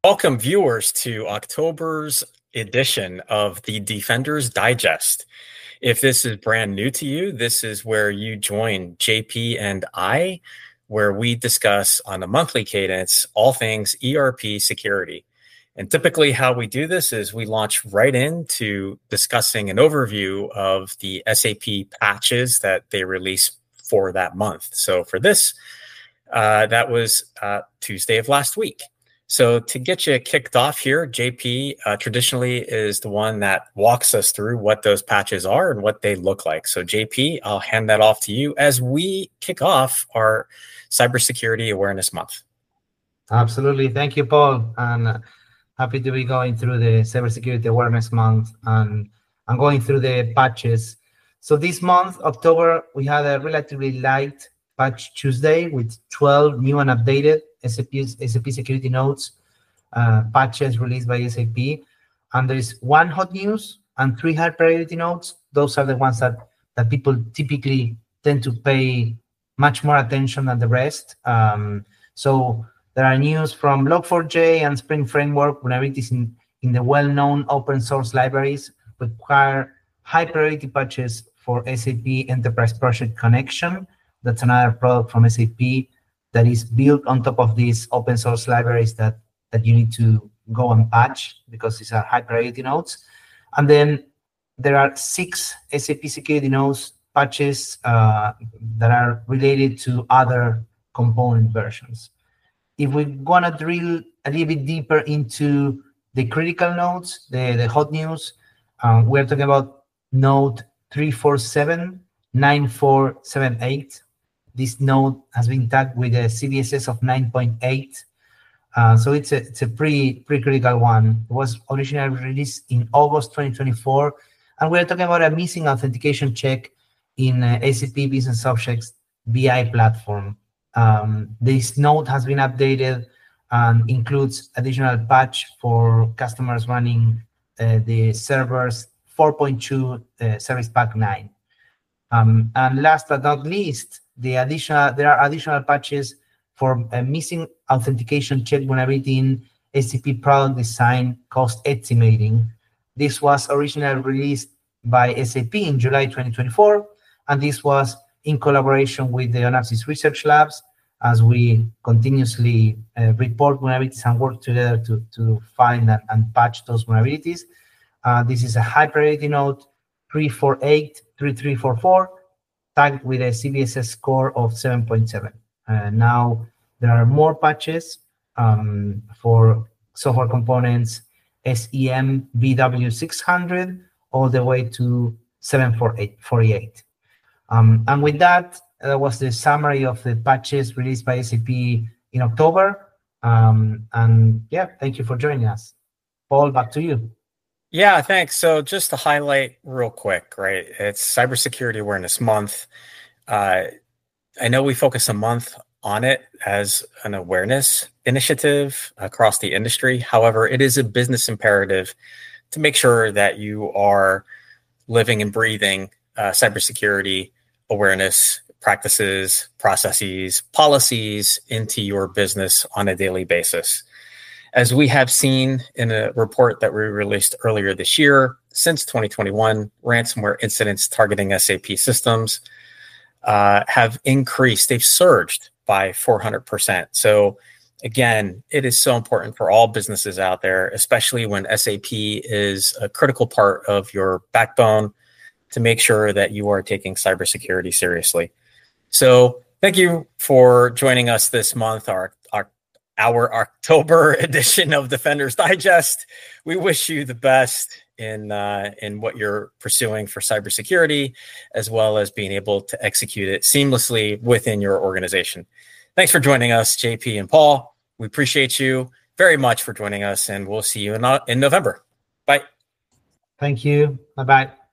Welcome, viewers, to October's edition of the Defenders Digest. If this is brand new to you, this is where you join JP and I, where we discuss on a monthly cadence all things ERP security. And typically how we do this is we launch right into discussing an overview of the SAP patches that they release for that month. So for this, that was Tuesday of last week. So to get you kicked off here, JP traditionally is the one that walks us through what those patches are and what they look like. So JP, I'll hand that off to you as we kick off our Cybersecurity Awareness Month. Absolutely. Thank you, Paul. And happy to be going through the Cybersecurity Awareness Month and going through the patches. So this month, October, we had a relatively light Patch Tuesday with 12 new and updated SAP security nodes, patches released by SAP. And there is one hot news and 3 high priority nodes. Those are the ones that people typically tend to pay much more attention than the rest. So there are news from Log4j and Spring Framework vulnerabilities in the well-known open source libraries require high priority patches for SAP Enterprise Project Connection. That's another product from SAP that is built on top of these open source libraries that you need to go and patch because these are high priority nodes. And then there are 6 SAP security nodes patches that are related to other component versions. If we're gonna drill a little bit deeper into the critical nodes, the hot news, we're talking about node 347, 9478. This node has been tagged with a CVSS of 9.8. So it's a pretty critical one. It was originally released in August 2024. And we're talking about a missing authentication check in SAP Business Objects BI platform. This node has been updated and includes additional patch for customers running the servers 4.2 Service Pack 9. And last but not least, there are additional patches for a missing authentication check vulnerability in SAP product design cost estimating. This was originally released by SAP in July 2024, and this was in collaboration with the Onapsis Research Labs as we continuously report vulnerabilities and work together to find and patch those vulnerabilities. This is a high priority node 348-3344, tagged with a CVSS score of 7.7. Now there are more patches for software components SEM BW600 all the way to 748. And with that, was the summary of the patches released by SAP in October. And yeah, thank you for joining us. Paul, back to you. Yeah, thanks. So just to highlight real quick, right? It's Cybersecurity Awareness Month. I know we focus a month on it as an awareness initiative across the industry. However, it is a business imperative to make sure that you are living and breathing cybersecurity awareness practices, processes, policies into your business on a daily basis. As we have seen in a report that we released earlier this year, since 2021, ransomware incidents targeting SAP systems have increased. They've surged by 400%. So again, it is so important for all businesses out there, especially when SAP is a critical part of your backbone, to make sure that you are taking cybersecurity seriously. So thank you for joining us this month, our October edition of Defenders Digest. We wish you the best in what you're pursuing for cybersecurity, as well as being able to execute it seamlessly within your organization. Thanks for joining us, JP and Paul. We appreciate you very much for joining us, and we'll see you in November. Bye. Thank you. Bye-bye.